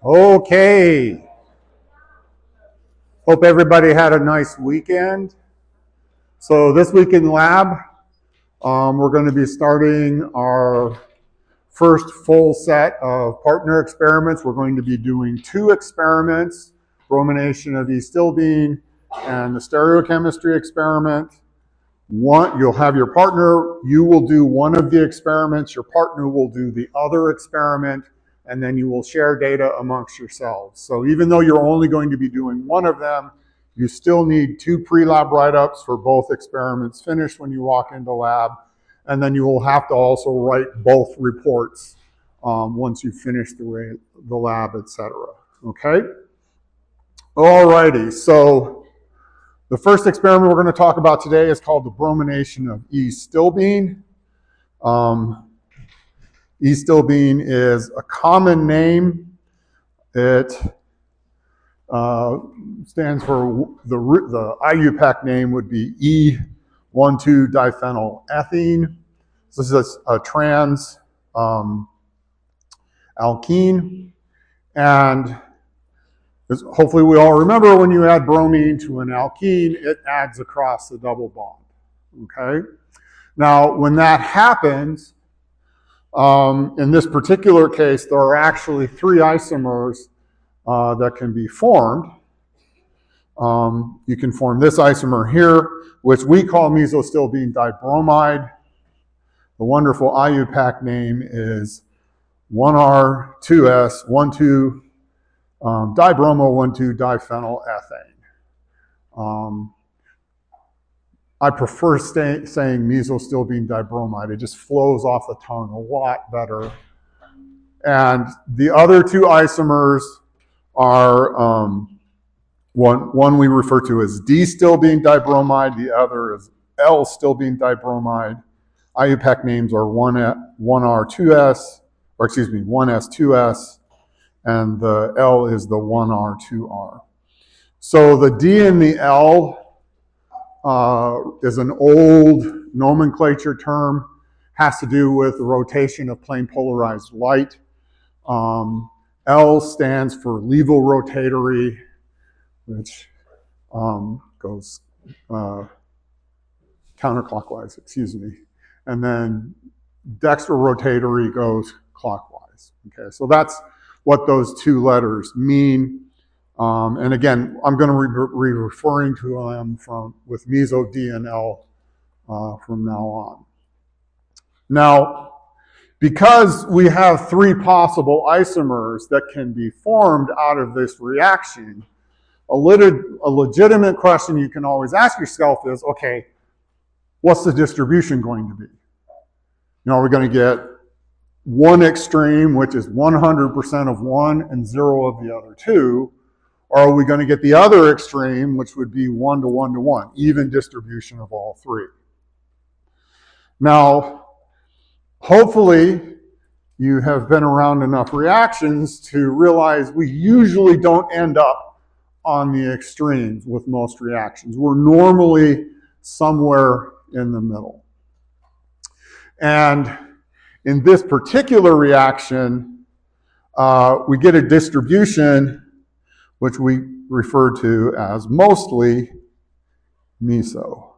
Okay. Hope everybody had a nice weekend. So this week in lab, we're going to be starting our first full set of partner experiments. We're going to be doing 2 experiments, bromination of E-stilbene and the stereochemistry experiment. You'll have your partner, you will do one of the experiments, your partner will do the other experiment, and then you will share data amongst yourselves. So even though you're only going to be doing one of them, you still need 2 pre-lab write-ups for both experiments finished when you walk into lab, and then you will have to also write both reports once you finish the lab, etc. Okay? Alrighty, so the first experiment we're going to talk about today is called the bromination of E-stilbene. E-stilbene is a common name. It stands for, the IUPAC name would be E12-diphenylethene. This is a trans alkene, and hopefully we all remember when you add bromine to an alkene, it adds across the double bond, okay? Now, when that happens, in this particular case, there are actually 3 isomers that can be formed. You can form this isomer here, which we call mesostilbene dibromide. The wonderful IUPAC name is 1R2S, 1,2 dibromo-1,2-diphenylethane. I prefer saying mesostilbene dibromide. It just flows off the tongue a lot better. And the other 2 isomers are one we refer to as D-stilbene dibromide, the other is L-stilbene dibromide. IUPAC names are 1R2S, or excuse me, 1S2S, and the L is the 1R2R. So the D and the L is an old nomenclature term, has to do with the rotation of plane polarized light. L stands for levorotatory, which goes counterclockwise, excuse me. And then dextrorotatory goes clockwise. Okay, so that's what those 2 letters mean. And again, I'm going to be referring to them with meso D and L from now on. Now, because we have 3 possible isomers that can be formed out of this reaction, a legitimate question you can always ask yourself is, okay, what's the distribution going to be? Are we going to get one extreme, which is 100% of one and 0 of the other 2, or are we going to get the other extreme, which would be 1 to 1 to 1, even distribution of all 3? Now, hopefully, you have been around enough reactions to realize we usually don't end up on the extremes with most reactions. We're normally somewhere in the middle. And in this particular reaction, we get a distribution which we refer to as mostly meso.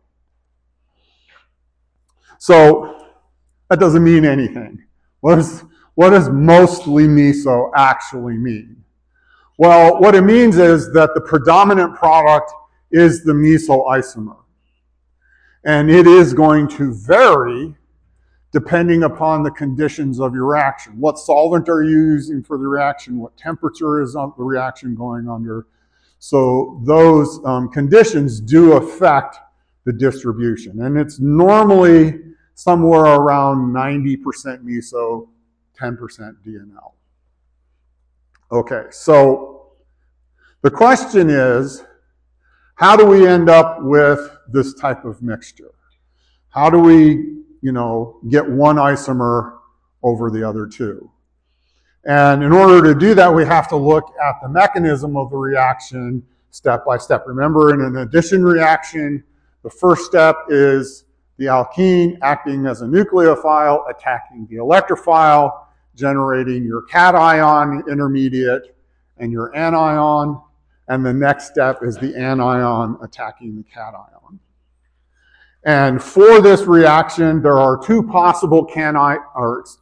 So that doesn't mean anything. What does mostly meso actually mean? Well, what it means is that the predominant product is the meso isomer. And it is going to vary depending upon the conditions of your reaction. What solvent are you using for the reaction? What temperature is the reaction going under? So those conditions do affect the distribution. And it's normally somewhere around 90% meso, 10% DNL. Okay, so the question is, how do we end up with this type of mixture? How do we, get one isomer over the other 2? And in order to do that, we have to look at the mechanism of the reaction step by step. Remember, in an addition reaction, the first step is the alkene acting as a nucleophile, attacking the electrophile, generating your cation intermediate, and your anion, and the next step is the anion attacking the cation. And for this reaction, there are two possible cations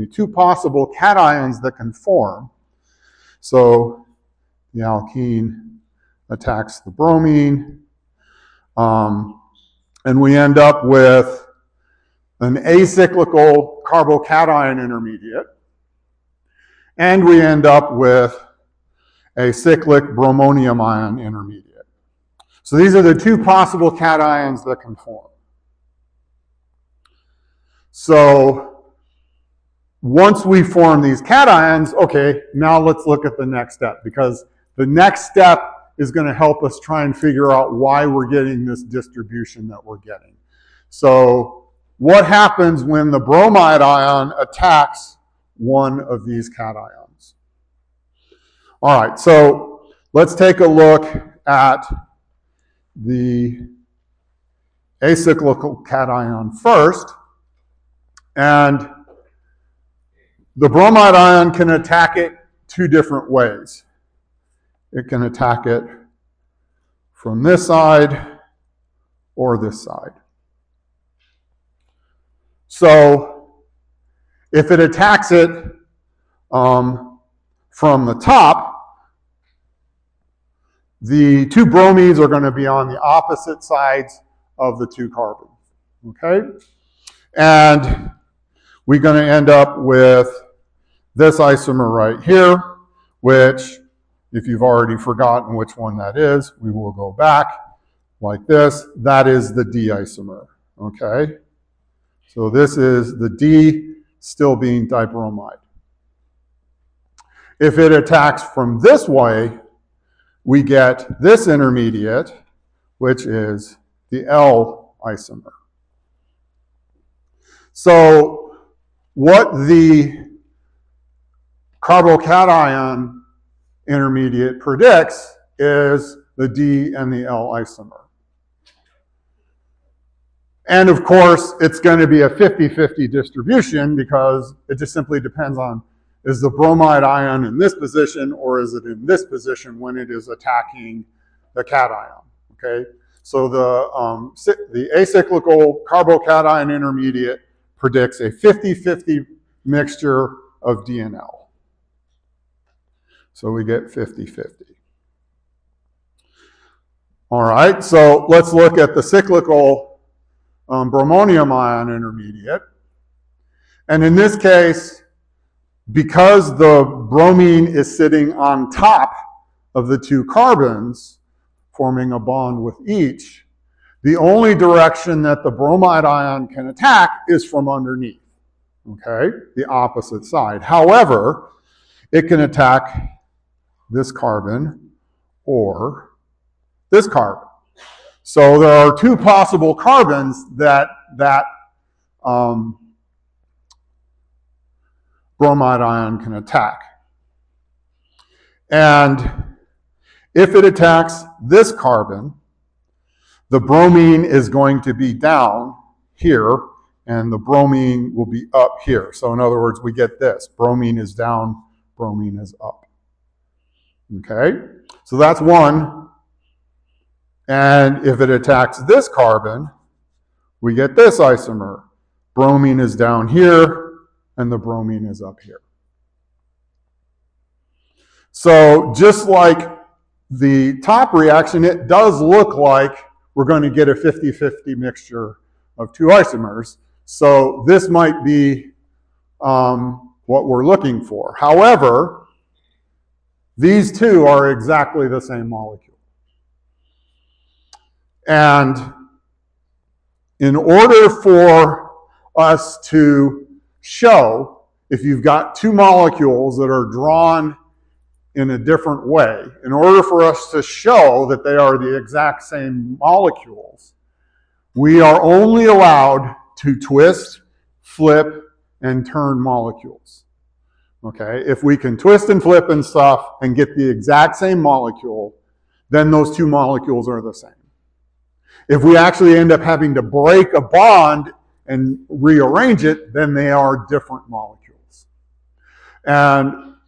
that can form. So the alkene attacks the bromine, and we end up with an acyclical carbocation intermediate, and we end up with a cyclic bromonium ion intermediate. So these are the two possible cations that can form. So once we form these cations, okay, now let's look at the next step, because the next step is going to help us try and figure out why we're getting this distribution that we're getting. So what happens when the bromide ion attacks one of these cations? All right, so let's take a look at the acyclical cation first. And the bromide ion can attack it two different ways. It can attack it from this side or this side. So if it attacks it from the top, the two bromides are going to be on the opposite sides of the two carbons, okay? And we're going to end up with this isomer right here, which, if you've already forgotten which one that is, we will go back like this. That is the D isomer, okay? So this is the D still being dibromide. If it attacks from this way, we get this intermediate, which is the L isomer. So what the carbocation intermediate predicts is the D and the L isomer. And of course, it's going to be a 50-50 distribution, because it just simply depends on, is the bromide ion in this position or is it in this position when it is attacking the cation, okay? So the acyclical carbocation intermediate predicts a 50-50 mixture of D and L. So we get 50-50. All right, so let's look at the cyclical bromonium ion intermediate. And in this case, because the bromine is sitting on top of the two carbons, forming a bond with each, the only direction that the bromide ion can attack is from underneath, okay? The opposite side. However, it can attack this carbon or this carbon. So there are two possible carbons that bromide ion can attack. And if it attacks this carbon, the bromine is going to be down here, and the bromine will be up here. So in other words, we get this. Bromine is down, bromine is up. Okay? So that's one. And if it attacks this carbon, we get this isomer. Bromine is down here, and the bromine is up here. So just like the top reaction, it does look like we're going to get a 50-50 mixture of two isomers. So this might be what we're looking for. However, these two are exactly the same molecule. And in order for us to show, if you've got two molecules that are drawn in a different way, in order for us to show that they are the exact same molecules, we are only allowed to twist, flip, and turn molecules. Okay? If we can twist and flip and stuff and get the exact same molecule, then those two molecules are the same. If we actually end up having to break a bond and rearrange it, then they are different molecules. And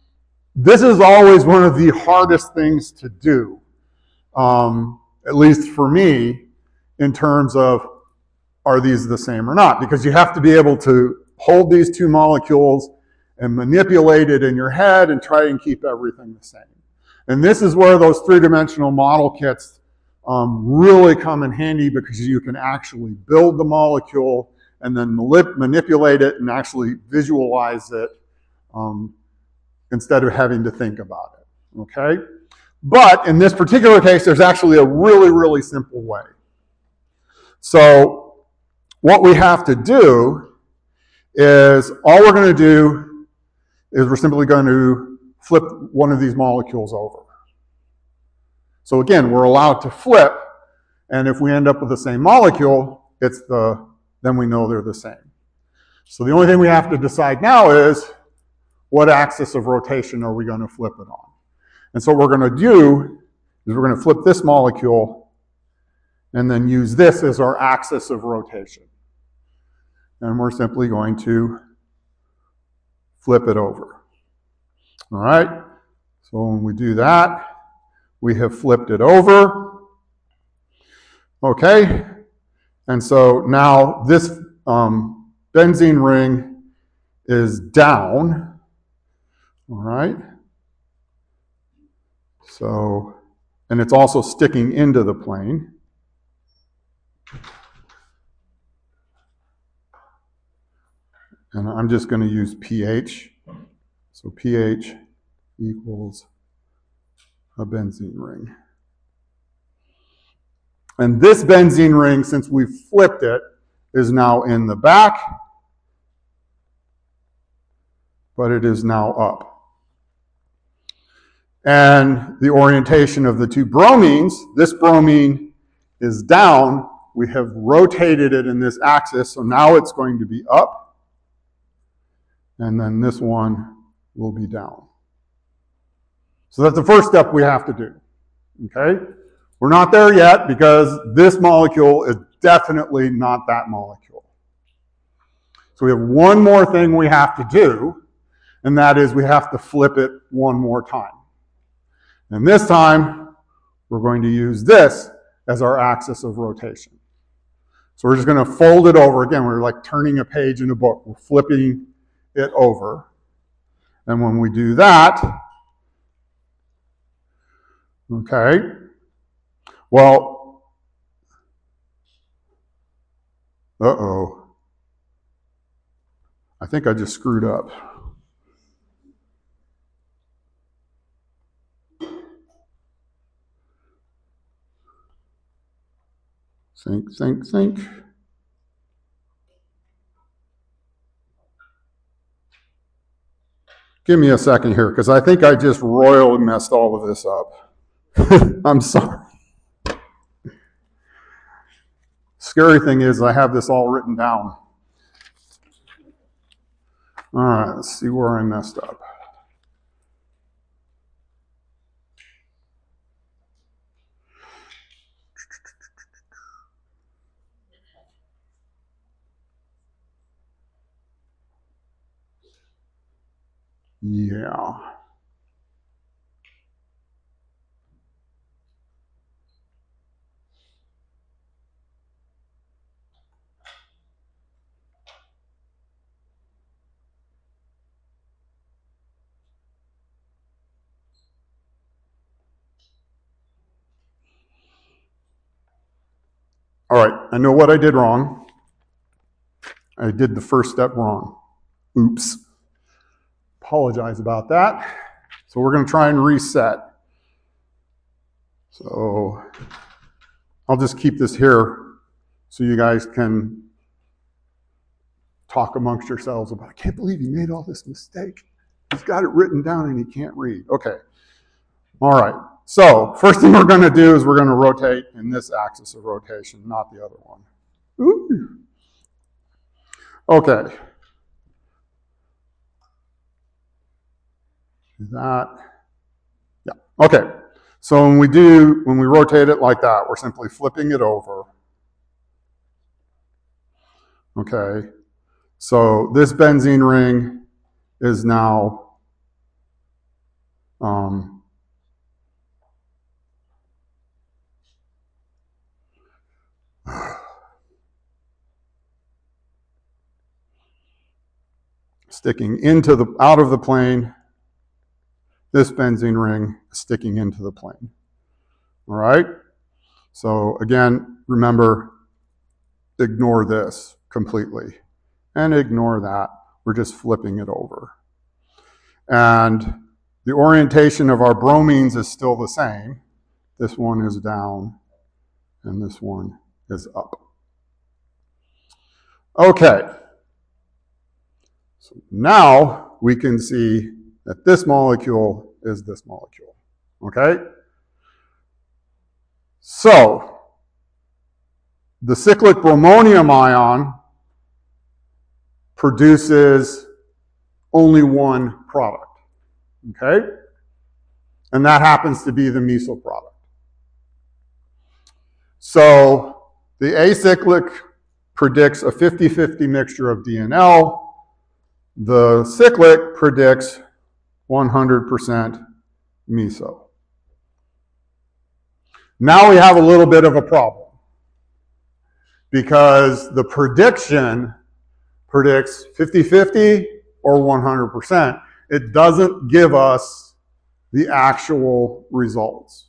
This is always one of the hardest things to do, at least for me, in terms of are these the same or not? Because you have to be able to hold these two molecules and manipulate it in your head and try and keep everything the same. And this is where those three-dimensional model kits really come in handy, because you can actually build the molecule and then manipulate it and actually visualize it instead of having to think about it, okay? But in this particular case, there's actually a really, really simple way. So what we have to do is, all we're going to do is we're simply going to flip one of these molecules over. So again, we're allowed to flip, and if we end up with the same molecule, then we know they're the same. So the only thing we have to decide now is, what axis of rotation are we going to flip it on? And so what we're going to do is we're going to flip this molecule and then use this as our axis of rotation. And we're simply going to flip it over. All right? So when we do that, we have flipped it over. Okay? And so now this benzene ring is down. All right? So, and it's also sticking into the plane. And I'm just going to use pH. So pH equals a benzene ring. And this benzene ring, since we flipped it, is now in the back, but it is now up. And the orientation of the two bromines, this bromine is down. We have rotated it in this axis, so now it's going to be up. And then this one will be down. So that's the first step we have to do, okay? We're not there yet, because this molecule is definitely not that molecule. So we have one more thing we have to do, and that is we have to flip it one more time. And this time, we're going to use this as our axis of rotation. So we're just going to fold it over. Again, we're like turning a page in a book. We're flipping it over. And when we do that, okay, well, I think I just screwed up. Think. Give me a second here, because I think I just royally messed all of this up. I'm sorry. Scary thing is I have this all written down. All right, let's see where I messed up. Yeah. All right, I know what I did wrong. I did the first step wrong. Oops. Apologize about that. So we're going to try and reset. So I'll just keep this here so you guys can talk amongst yourselves about, I can't believe he made all this mistake. He's got it written down and he can't read. Okay. All right. So first thing we're going to do is we're going to rotate in this axis of rotation, not the other one. Ooh. Okay. Do that. Yeah. Okay. So when we rotate it like that, we're simply flipping it over. Okay. So this benzene ring is now Sticking out of the plane, this benzene ring sticking into the plane. All right? So again, remember, ignore this completely and ignore that. We're just flipping it over. And the orientation of our bromines is still the same. This one is down and this one is up. Okay. So now we can see that this molecule is this molecule. Okay? So the cyclic bromonium ion produces only one product. Okay? And that happens to be the meso product. So the acyclic predicts a 50-50 mixture of D and L. The cyclic predicts 100% meso. Now we have a little bit of a problem because the prediction predicts 50-50 or 100%. It doesn't give us the actual results.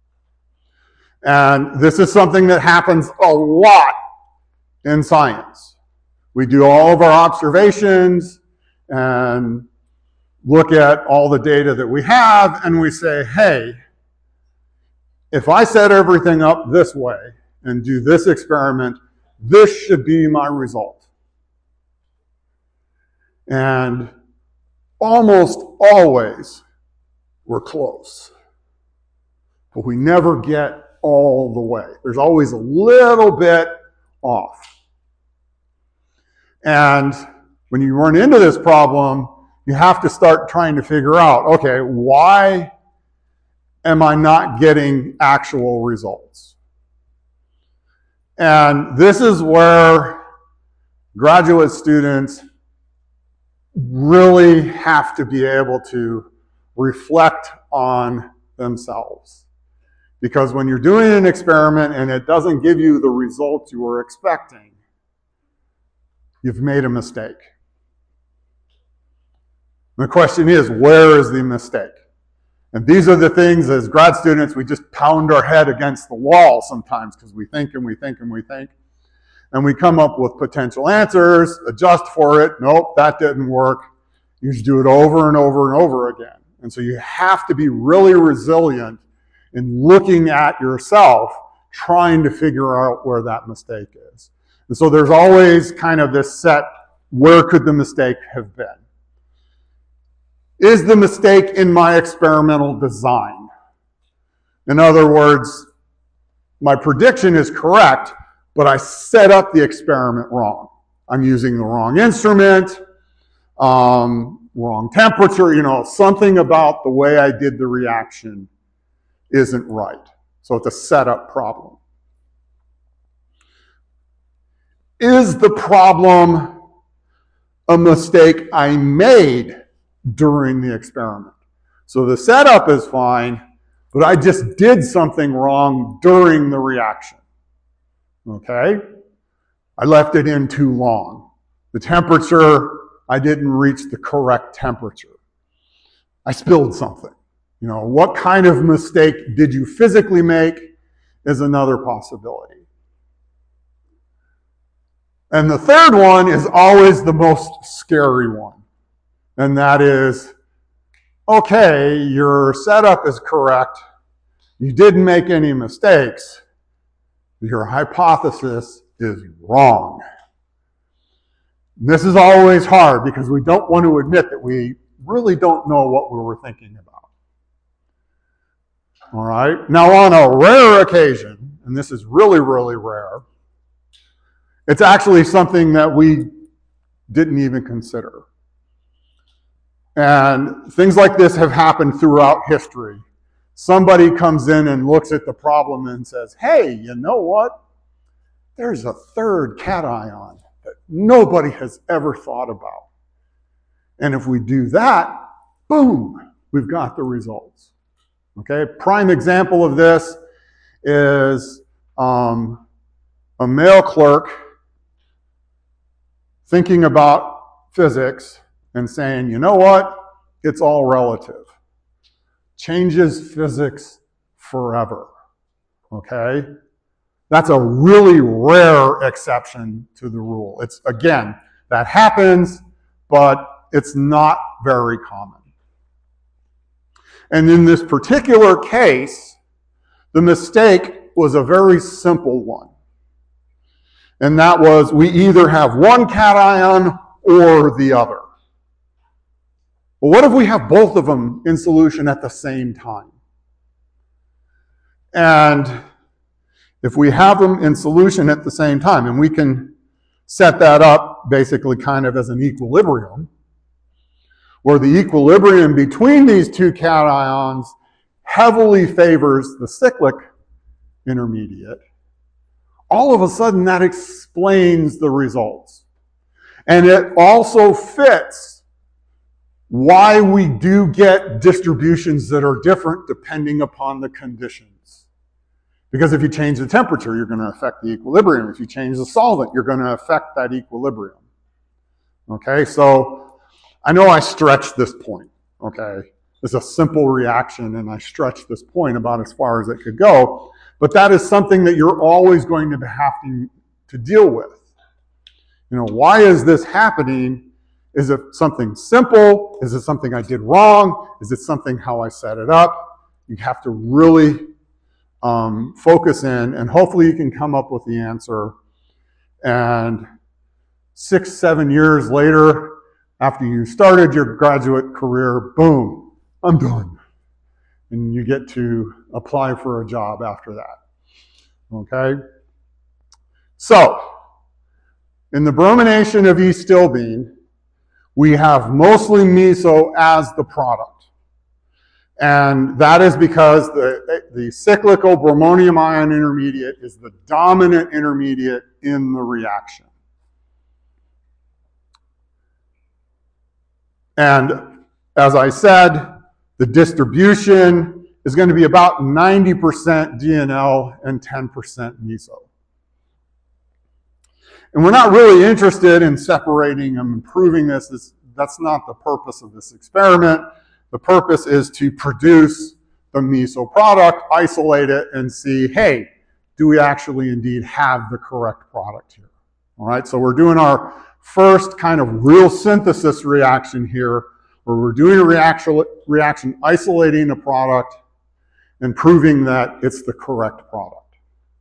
And this is something that happens a lot in science. We do all of our observations and look at all the data that we have, and we say, hey, if I set everything up this way and do this experiment, this should be my result. And almost always we're close, but we never get all the way. There's always a little bit off. And when you run into this problem, you have to start trying to figure out, okay, why am I not getting actual results? And this is where graduate students really have to be able to reflect on themselves. Because when you're doing an experiment and it doesn't give you the results you were expecting, you've made a mistake. The question is, where is the mistake? And these are the things, as grad students, we just pound our head against the wall sometimes because we think and we think and we think. And we come up with potential answers, adjust for it. Nope, that didn't work. You just do it over and over and over again. And so you have to be really resilient in looking at yourself, trying to figure out where that mistake is. And so there's always kind of this set, where could the mistake have been? Is the mistake in my experimental design? In other words, my prediction is correct, but I set up the experiment wrong. I'm using the wrong instrument, wrong temperature, something about the way I did the reaction isn't right. So it's a setup problem. Is the problem a mistake I made during the experiment? So the setup is fine, but I just did something wrong during the reaction. Okay? I left it in too long. The temperature, I didn't reach the correct temperature. I spilled something. What kind of mistake did you physically make is another possibility. And the third one is always the most scary one. And that is, okay, your setup is correct. You didn't make any mistakes. Your hypothesis is wrong. This is always hard because we don't want to admit that we really don't know what we were thinking about. All right? Now, on a rare occasion, and this is really, really rare, it's actually something that we didn't even consider. And things like this have happened throughout history. Somebody comes in and looks at the problem and says, hey, you know what? There's a third cation that nobody has ever thought about. And if we do that, boom, we've got the results. Okay, prime example of this is a male clerk thinking about physics and saying, you know what, it's all relative. Changes physics forever. Okay, that's a really rare exception to the rule. It's, again, that happens, but it's not very common. And in this particular case, the mistake was a very simple one. And that was, we either have one cation or the other. Well, what if we have both of them in solution at the same time? And if we have them in solution at the same time, and we can set that up basically kind of as an equilibrium, where the equilibrium between these two cations heavily favors the cyclic intermediate, all of a sudden that explains the results. And it also fits why we do get distributions that are different depending upon the conditions. Because if you change the temperature, you're going to affect the equilibrium. If you change the solvent, you're going to affect that equilibrium. Okay, so I know I stretched this point, okay? It's a simple reaction, and I stretched this point about as far as it could go. But that is something that you're always going to have to deal with. You know, why is this happening? Is it something simple? Is it something I did wrong? Is it something how I set it up? You have to really focus in, and hopefully you can come up with the answer. And 6-7 years later, after you started your graduate career, boom, I'm done. And you get to apply for a job after that. Okay? So, in the bromination of E-stilbene, we have mostly meso as the product. And that is because the cyclical bromonium ion intermediate is the dominant intermediate in the reaction. And as I said, the distribution is going to be about 90% DNL and 10% meso. And we're not really interested in separating and improving this. That's not the purpose of this experiment. The purpose is to produce the meso product, isolate it, and see, hey, do we actually indeed have the correct product here? All right, so we're doing our first kind of real synthesis reaction here, where we're doing a reaction isolating a product and proving that it's the correct product.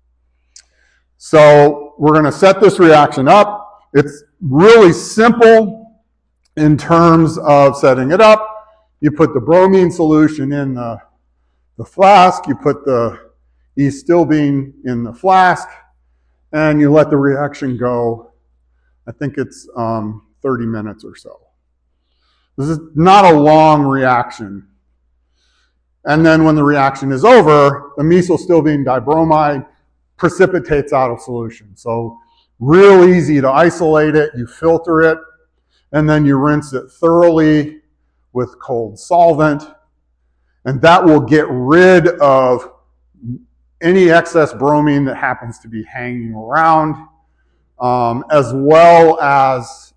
So we're going to set this reaction up. It's really simple in terms of setting it up. You put the bromine solution in the flask, you put the E-stilbene in the flask, and you let the reaction go. I think it's 30 minutes or so. This is not a long reaction. And then when the reaction is over, the mesostilbene dibromide precipitates out of solution. So real easy to isolate it. You filter it, and then you rinse it thoroughly with cold solvent. And that will get rid of any excess bromine that happens to be hanging around, as well as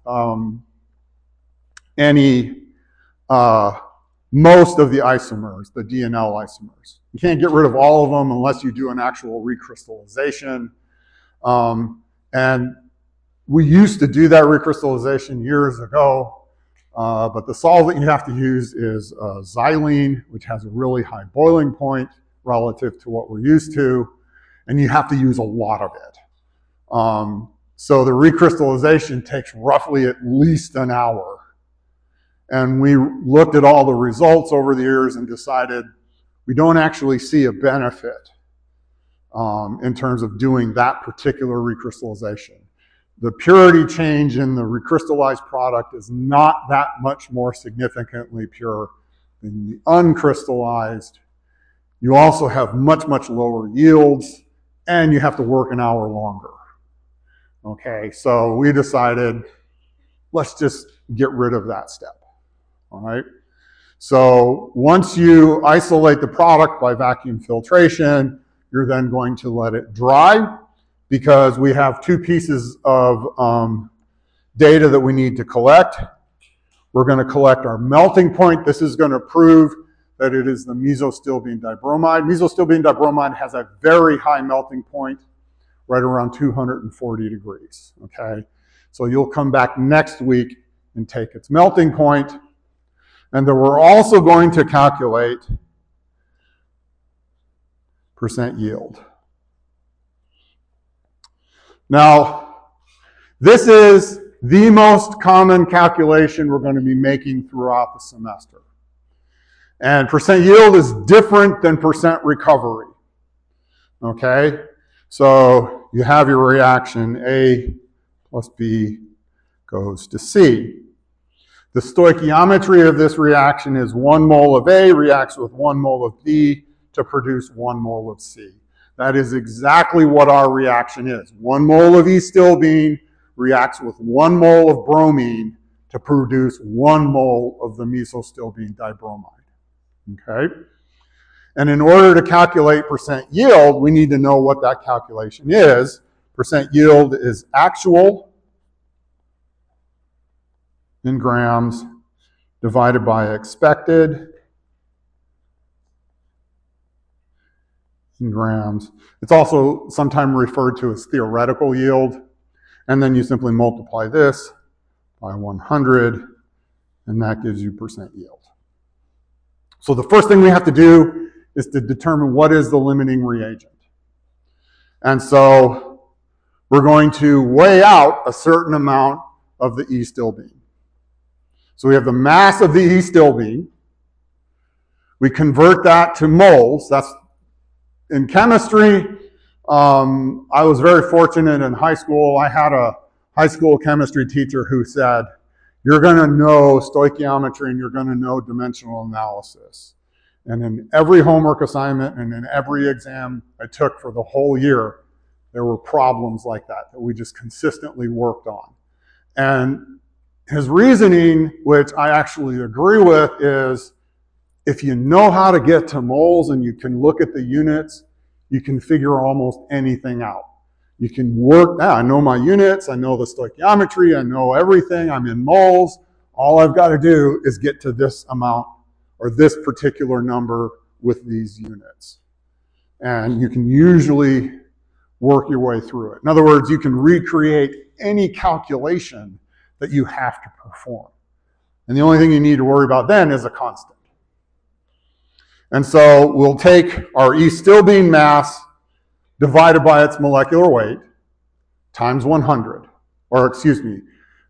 most of the isomers, the DNL isomers. You can't get rid of all of them unless you do an actual recrystallization. And we used to do that recrystallization years ago, but the solvent you have to use is xylene, which has a really high boiling point relative to what we're used to, and you have to use a lot of it. So the recrystallization takes roughly at least an hour. And we looked at all the results over the years and decided we don't actually see a benefit in terms of doing that particular recrystallization. The purity change in the recrystallized product is not that much more significantly pure than the uncrystallized. You also have much, much lower yields, and you have to work an hour longer. Okay, so we decided, let's just get rid of that step. All right. So once you isolate the product by vacuum filtration, you're then going to let it dry, because we have two pieces of data that we need to collect. We're going to collect our melting point. This is going to prove that it is the mesostilbene dibromide. Mesostilbene dibromide has a very high melting point, right around 240 degrees, okay? So you'll come back next week and take its melting point. And then we're also going to calculate percent yield. Now, this is the most common calculation we're going to be making throughout the semester. And percent yield is different than percent recovery, okay? So you have your reaction, A plus B goes to C. The stoichiometry of this reaction is 1 mole of A reacts with 1 mole of B to produce 1 mole of C. That is exactly what our reaction is. 1 mole of E-stilbene reacts with 1 mole of bromine to produce 1 mole of the mesostilbene dibromide. Okay? And in order to calculate percent yield, we need to know what that calculation is. Percent yield is actual in grams divided by expected in grams. It's also sometimes referred to as theoretical yield. And then you simply multiply this by 100, and that gives you percent yield. So the first thing we have to do is to determine what is the limiting reagent. And so we're going to weigh out a certain amount of the E-stilbene. So we have the mass of the E-stilbene. We convert that to moles. That's in chemistry. I was very fortunate in high school. I had a high school chemistry teacher who said, you're going to know stoichiometry and you're going to know dimensional analysis. And in every homework assignment and in every exam I took for the whole year, there were problems like that we just consistently worked on. And his reasoning, which I actually agree with, is if you know how to get to moles and you can look at the units, you can figure almost anything out. You can work, I know my units, I know the stoichiometry, I know everything, I'm in moles. All I've got to do is get to this amount or this particular number with these units. And you can usually work your way through it. In other words, you can recreate any calculation that you have to perform. And the only thing you need to worry about then is a constant. And so we'll take our E-stilbene mass divided by its molecular weight times 100, or excuse me,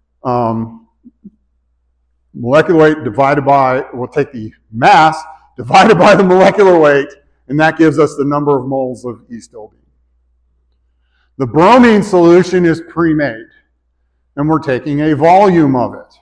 molecular weight divided by, we'll take the mass divided by the molecular weight, and that gives us the number of moles of E-stilbene. The bromine solution is pre-made, and we're taking a volume of it.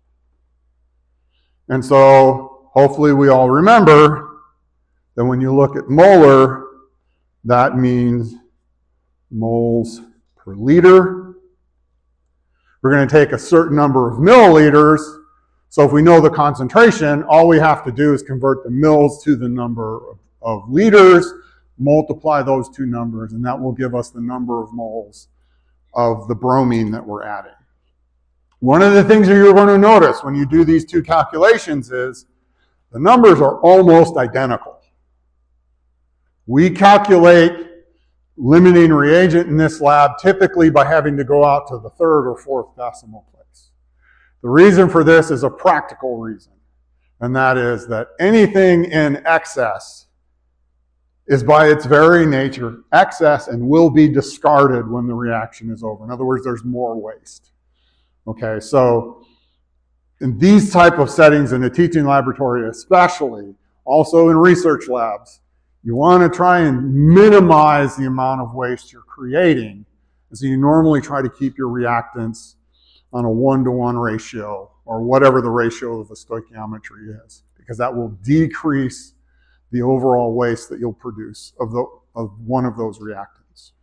And so hopefully we all remember that when you look at molar, that means moles per liter. We're going to take a certain number of milliliters. So if we know the concentration, all we have to do is convert the mils to the number of liters, multiply those two numbers, and that will give us the number of moles of the bromine that we're adding. One of the things that you're going to notice when you do these two calculations is the numbers are almost identical. We calculate limiting reagent in this lab typically by having to go out to the 3rd or 4th decimal place. The reason for this is a practical reason, and that is that anything in excess is by its very nature excess and will be discarded when the reaction is over. In other words, there's more waste. Okay, so in these type of settings, in a teaching laboratory especially, also in research labs, you want to try and minimize the amount of waste you're creating. And so you normally try to keep your reactants on a 1-to-1 ratio, or whatever the ratio of the stoichiometry is, because that will decrease the overall waste that you'll produce of one of those reactants.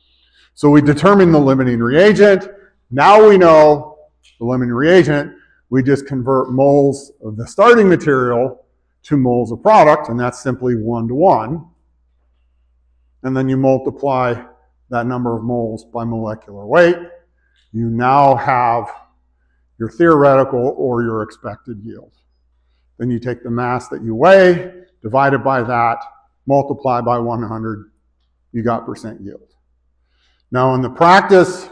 So we determine the limiting reagent. Now we know the limiting reagent. We just convert moles of the starting material to moles of product, and that's simply 1 to 1. And then you multiply that number of moles by molecular weight. You now have your theoretical or your expected yield. Then you take the mass that you weigh, divide it by that, multiply by 100, you got percent yield. Now in the practice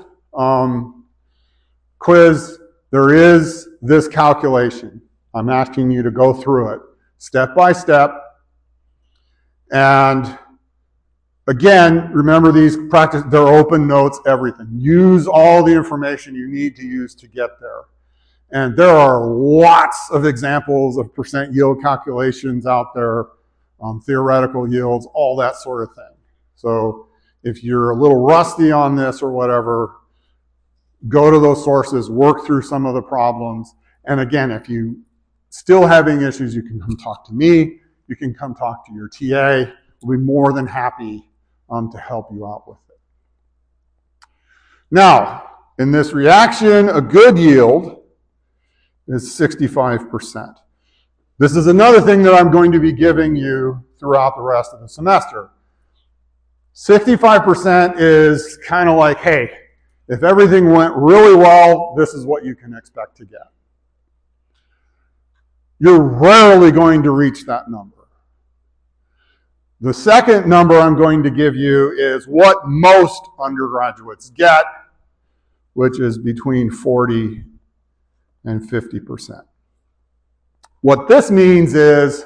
quiz, there is this calculation. I'm asking you to go through it step by step. And again, remember these practice, they're open notes, everything. Use all the information you need to use to get there. And there are lots of examples of percent yield calculations out there, theoretical yields, all that sort of thing. So if you're a little rusty on this or whatever, go to those sources, work through some of the problems. And again, if you still having issues, you can come talk to me. You can come talk to your TA. We'll be more than happy to help you out with it. Now, in this reaction, a good yield is 65%. This is another thing that I'm going to be giving you throughout the rest of the semester. 65% is kind of like, hey, if everything went really well, this is what you can expect to get. You're rarely going to reach that number. The second number I'm going to give you is what most undergraduates get, which is between 40 and 50%. What this means is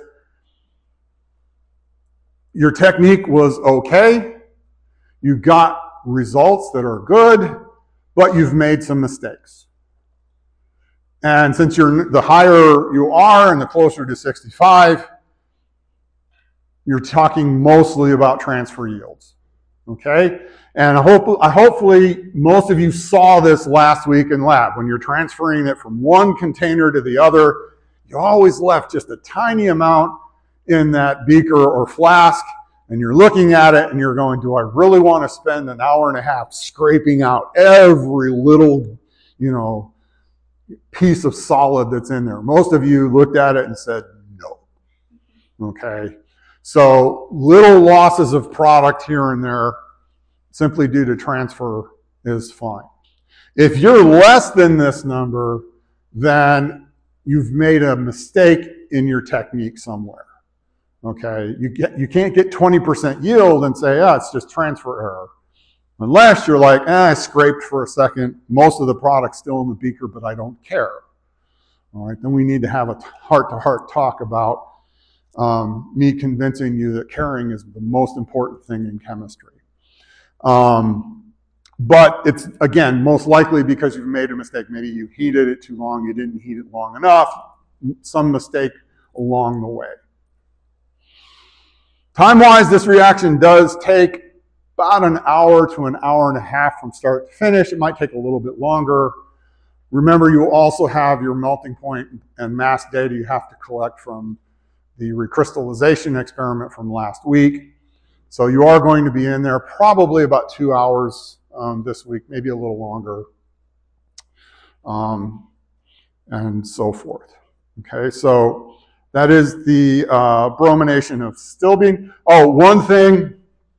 your technique was okay, you got results that are good, but you've made some mistakes. And since the higher you are and the closer to 65, you're talking mostly about transfer yields, okay? And hopefully most of you saw this last week in lab. When you're transferring it from one container to the other, you always left just a tiny amount in that beaker or flask, and you're looking at it and you're going, do I really want to spend an hour and a half scraping out every little, piece of solid that's in there? Most of you looked at it and said, no, okay? So little losses of product here and there simply due to transfer is fine. If you're less than this number, then you've made a mistake in your technique somewhere. Okay, you can't get 20% yield and say, it's just transfer error. Unless you're like, I scraped for a second, most of the product's still in the beaker, but I don't care. All right, then we need to have a heart-to-heart talk about me convincing you that caring is the most important thing in chemistry. But it's, again, most likely because you've made a mistake. Maybe you heated it too long, you didn't heat it long enough, some mistake along the way. Time-wise, this reaction does take about an hour to an hour and a half from start to finish. It might take a little bit longer. Remember, you also have your melting point and mass data you have to collect from the recrystallization experiment from last week. So you are going to be in there probably about 2 hours this week, maybe a little longer, and so forth. Okay, so that is the bromination of stilbene. Oh, one thing,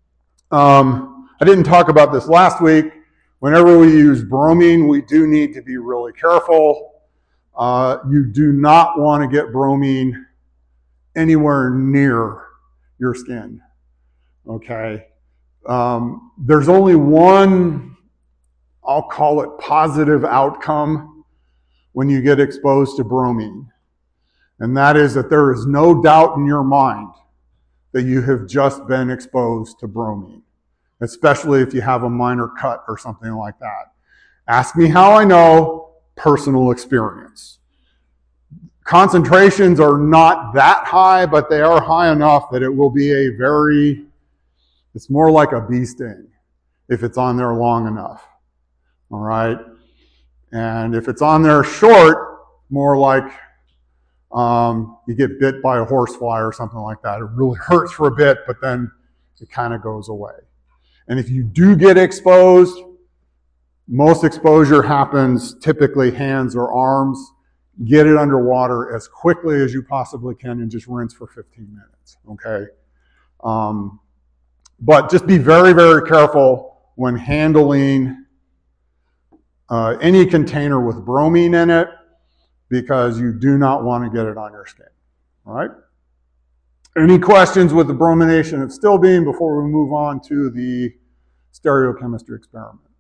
I didn't talk about this last week. Whenever we use bromine, we do need to be really careful. You do not want to get bromine anywhere near your skin, okay? There's only one, I'll call it positive outcome when you get exposed to bromine. And that is that there is no doubt in your mind that you have just been exposed to bromine, especially if you have a minor cut or something like that. Ask me how I know, personal experience. Concentrations are not that high, but they are high enough that it will be it's more like a bee sting if it's on there long enough, all right? And if it's on there short, more like you get bit by a horsefly or something like that. It really hurts for a bit, but then it kind of goes away. And if you do get exposed, most exposure happens typically hands or arms. get it underwater as quickly as you possibly can and just rinse for 15 minutes, okay? But just be very, very careful when handling any container with bromine in it, because you do not want to get it on your skin, all right? Any questions with the bromination of still beam before we move on to the stereochemistry experiment?